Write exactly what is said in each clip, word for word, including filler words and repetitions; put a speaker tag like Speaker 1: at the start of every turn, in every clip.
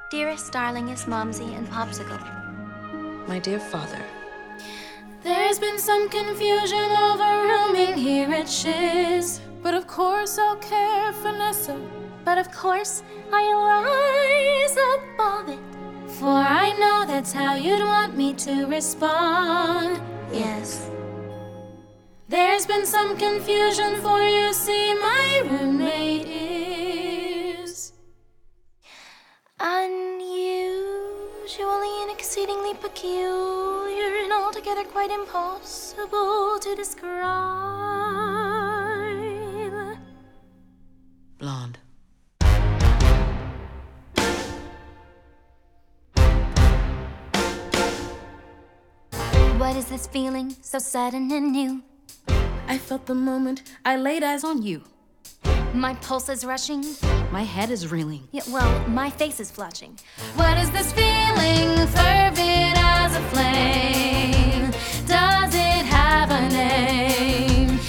Speaker 1: Dearest, darlingest Momsy and Popsicle.
Speaker 2: My dear father.
Speaker 3: There's been some confusion over rooming here at Shiz. But of course I'll care for Nessa.
Speaker 1: But of course I'll rise above it.
Speaker 3: For I know that's how you'd want me to respond.
Speaker 1: Yes.
Speaker 3: There's been some confusion, for you see my roommate is
Speaker 1: unusually and exceedingly peculiar and altogether quite impossible to describe.
Speaker 2: Blonde.
Speaker 1: What is this feeling so sudden and new?
Speaker 3: I felt the moment I laid eyes on you.
Speaker 1: My pulse is rushing.
Speaker 3: My head is reeling.
Speaker 1: Yeah, well, my face is flushing.
Speaker 3: What is this feeling, fervid as a flame? Does it have a name?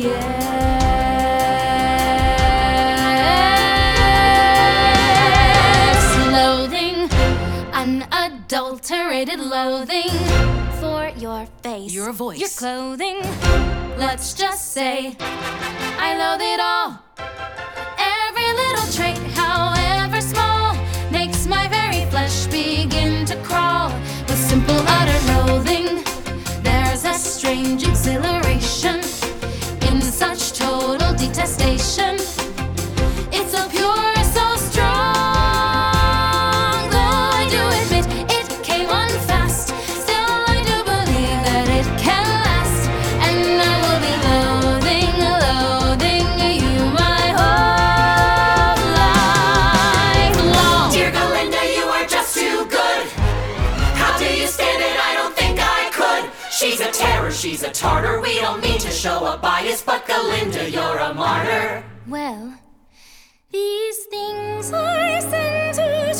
Speaker 3: Yes. Loathing, unadulterated loathing.
Speaker 1: For your face,
Speaker 3: Your voice,
Speaker 1: your clothing.
Speaker 3: Let's just say I loathe it all. Every little trait, however small, makes my very flesh begin to crawl. With simple utter loathing, there's a strange exhilaration in such total detestation. It's so pure, so strong. Though I do admit it came on fast, still I do believe that it can last. And I will be loathing, loathing you my whole life long.
Speaker 4: Dear Galinda, you are just too good. How do you stand it? I don't think I could. She's a terror, she's a tartar. We don't mean to show a bias, but Galinda, you're a martyr.
Speaker 1: Well, these things I send to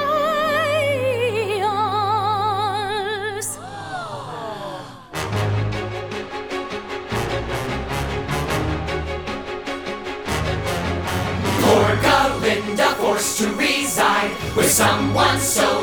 Speaker 1: try us.
Speaker 4: Poor Galinda, forced to reside with someone so